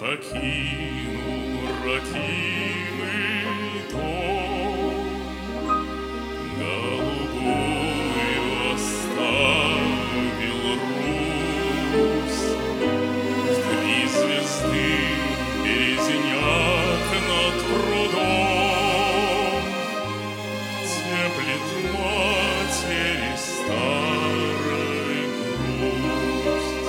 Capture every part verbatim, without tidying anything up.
покинул родимый дом, голубую оставил Русь. Три звезды березняк над прудом теплит матери старая грусть.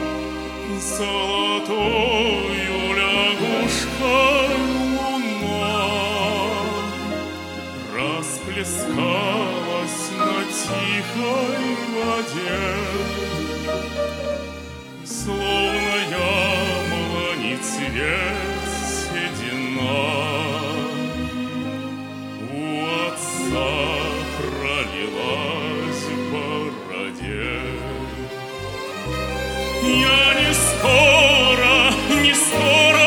Золотою лягушкой луна расплескалась на тихой воде, словно яблони цвет седина у отца пролилась в бороде. Я не скоро, не скоро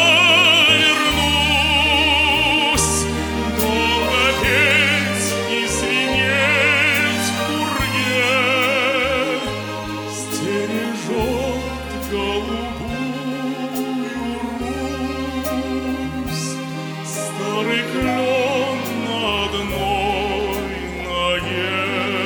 вернусь, долго петь и звенеть курье стережет голубую Русь, старый клен на одной ноге.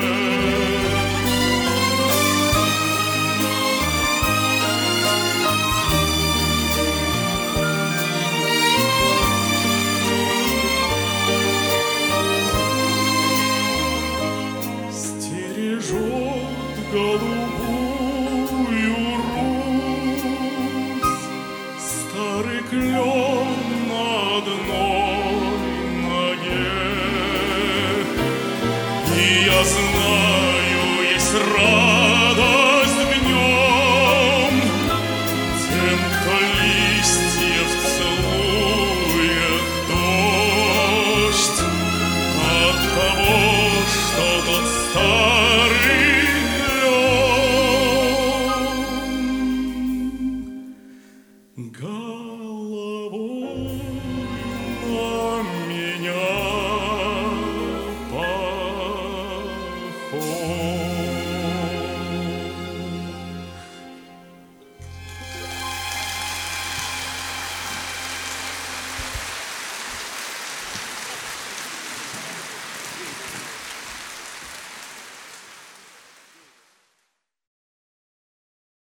Голубую Русь, старый клен на одной ноге. И я знаю, есть рай